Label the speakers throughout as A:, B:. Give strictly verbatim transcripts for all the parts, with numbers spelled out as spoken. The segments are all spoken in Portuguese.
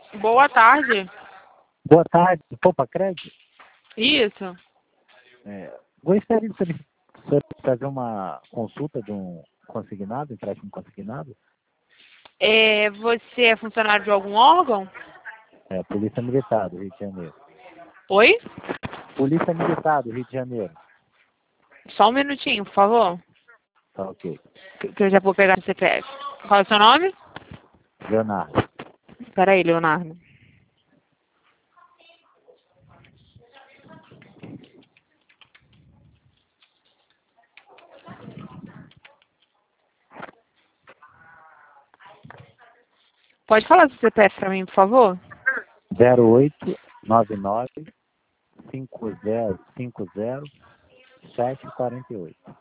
A: Boa tarde.
B: Boa tarde, Poupa Crédito.
A: Isso.
B: É, gostaria de saber- saber fazer uma consulta de um consignado, empréstimo consignado?
A: É, você é funcionário de algum órgão?
B: É, Polícia Militar do Rio de Janeiro.
A: Oi?
B: Polícia Militar do Rio de Janeiro.
A: Só um minutinho, por favor.
B: Tá ok.
A: Que que eu já vou pegar no C P F. Qual é o seu nome?
B: Leonardo.
A: Espera aí, Leonardo. Pode falar do C P F pra mim, por favor?
B: zero oito nove nove cinco zero cinco zero sete quatro oito.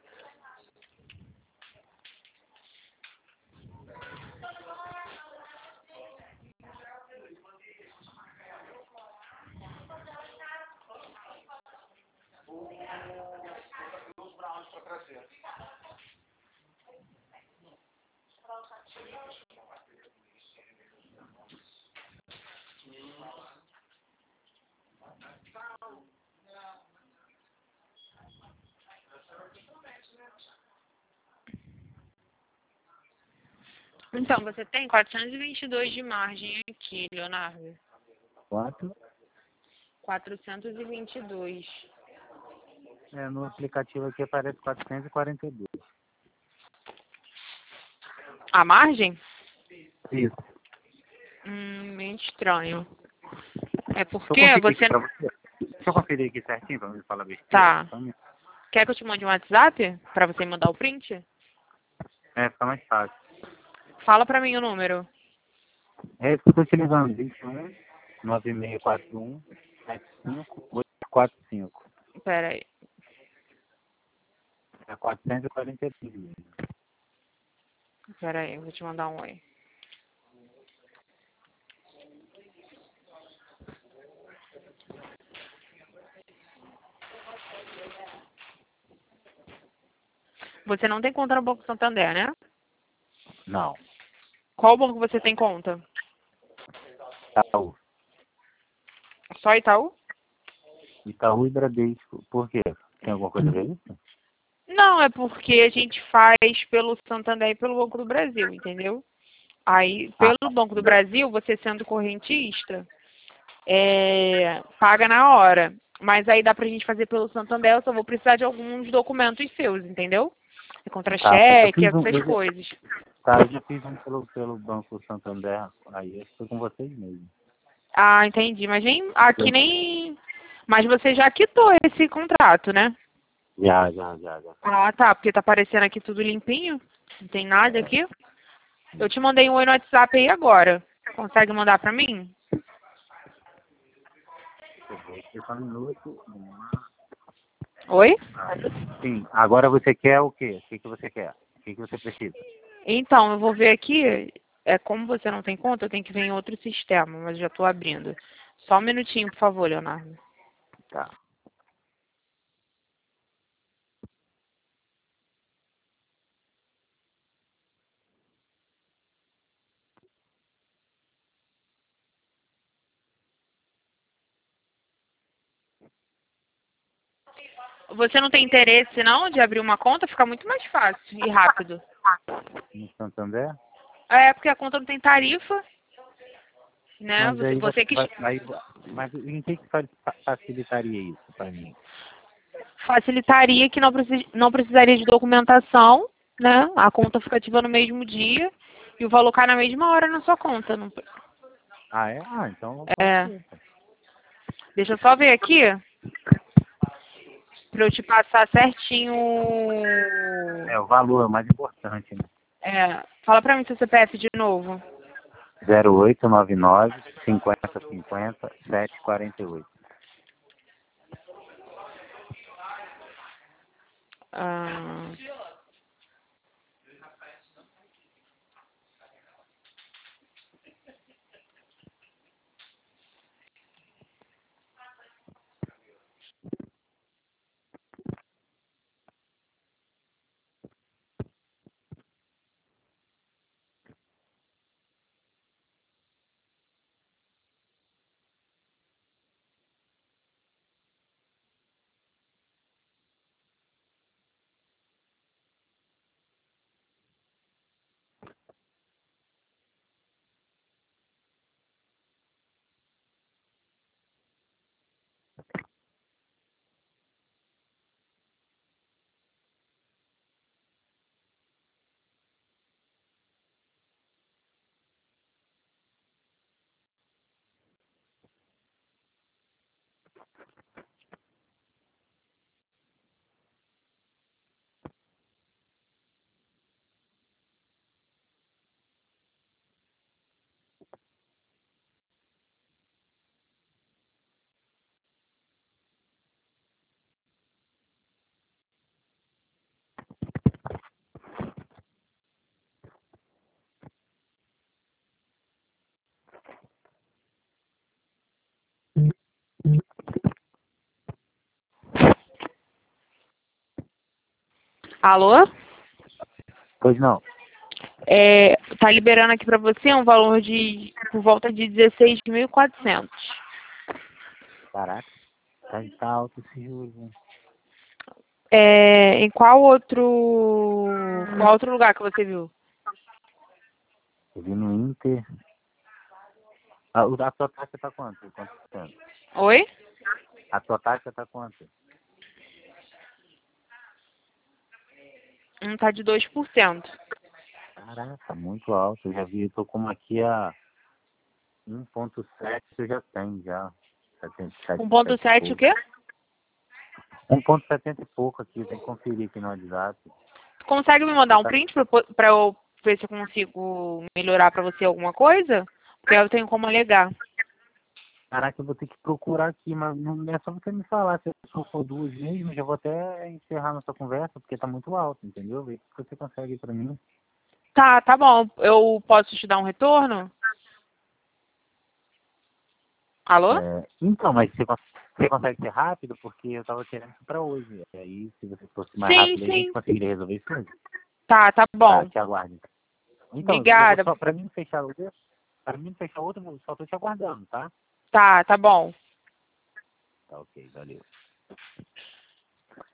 A: Então, você tem quatrocentos e vinte e dois de margem aqui, Leonardo.
B: Quanto?
A: quatrocentos e vinte e dois.
B: É, no aplicativo aqui aparece quatrocentos e quarenta e dois.
A: A margem?
B: Isso.
A: Hum, meio estranho. É
B: Deixa eu
A: porque
B: conferir aqui
A: você...
B: pra você. Deixa eu conferir aqui certinho pra me falar besteira.
A: Tá.
B: Só um minuto.
A: Quer que eu te mande um WhatsApp pra você mandar o print?
B: É, fica mais fácil.
A: Fala pra mim o número.
B: É isso que eu estou utilizando, vinte e um, nove seis quatro um, sete cinco oito quatro cinco.
A: Pera aí.
B: É quatrocentos e quarenta e três.
A: Pera aí, eu vou te mandar um oi. Você não tem conta no Banco Santander, né?
B: Não,
A: Qual banco você tem conta?
B: Itaú.
A: Só Itaú?
B: Itaú e Bradesco. Por quê? Tem alguma coisa a ver isso?
A: Não, é porque a gente faz pelo Santander e pelo Banco do Brasil, entendeu? Aí,
B: Ah,
A: pelo Banco do Brasil, você sendo correntista, é, paga na hora. Mas aí dá pra gente fazer pelo Santander, eu só vou precisar de alguns documentos seus, entendeu?
B: tá. Eu
A: Contra-cheque,
B: fiz um,
A: essas
B: eu já,
A: coisas.
B: tá, eu já fiz um pelo, pelo Banco Santander. Aí acho que foi com vocês mesmo.
A: Ah, entendi. Mas nem aqui nem. Mas você já quitou esse contrato, né?
B: Já, já, já, já.
A: Ah, tá. Porque tá aparecendo aqui tudo limpinho. Não tem nada aqui. Eu te mandei um oi no WhatsApp aí agora. Consegue mandar pra mim?
B: Deixa eu só um minuto.
A: Oi?
B: Ah, sim, agora você quer o quê? O que, que você quer? O que, que você precisa?
A: Então, eu vou ver aqui. É como você não tem conta, eu tenho que ver em outro sistema, mas já tô abrindo. Só um minutinho, por favor, Leonardo.
B: Tá.
A: Você não tem interesse, não, de abrir uma conta? Fica muito mais fácil e rápido.
B: No Santander?
A: É, porque a conta não tem tarifa, né?
B: Mas
A: Você,
B: aí vai,
A: você que
B: vai, vai- mas em que, que fa- fa- facilitaria isso para mim?
A: facilitaria que não, precis, não precisaria de documentação, né? A conta fica ativa no mesmo dia e o valor cai na mesma hora na sua conta. Não,
B: Ah, é? Ah, então pode
A: é,
B: ser.
A: deixa eu só ver aqui para eu te passar certinho.
B: É, o valor é o mais importante, né?
A: É, fala para mim seu C P F de novo.
B: zero oito nove nove cinquenta cinquenta sete quarenta e oito.
A: Ah, Alô?
B: Pois não.
A: É, tá liberando aqui pra você um valor de por volta de dezesseis mil e quatrocentos.
B: Caraca, tá, tá alto esse juros, né?
A: É, em qual outro qual outro lugar que você viu?
B: Eu vi no Inter. Ah, o da tua taxa tá quanto? Quanto por cento?
A: Oi?
B: A tua taxa tá quanto?
A: Um tá de dois por cento.
B: Caraca, muito alto. Eu já vi, eu tô como aqui a um ponto sete, eu já tenho já. setenta e sete,
A: um ponto sete o quê?
B: um ponto setenta e pouco aqui, tem que conferir aqui no WhatsApp.
A: Consegue me mandar um print pra, eu- pra eu ver se eu consigo melhorar pra você alguma coisa? Porque eu tenho como alegar.
B: Caraca, eu vou ter que procurar aqui, mas não é só você me falar. Se eu for duas mesmo, já vou até encerrar nossa conversa, porque tá muito alto, entendeu? Vê o que você consegue pra mim.
A: Tá, tá bom. Eu posso te dar um retorno? Alô?
B: É, então, mas você, cons- você consegue ser rápido? Porque eu tava querendo isso pra hoje. E aí, se você fosse mais
A: Sim,
B: rápido, aí a gente
A: sim.
B: conseguiria resolver isso hoje.
A: Tá, tá
B: Tá,
A: bom.
B: te aguardo. Então, Então, eu vou
A: Obrigada.
B: só, pra mim não fechar outro, pra mim não fechar outro, eu só tô te aguardando, tá?
A: Tá, tá bom.
B: Tá, ok, valeu.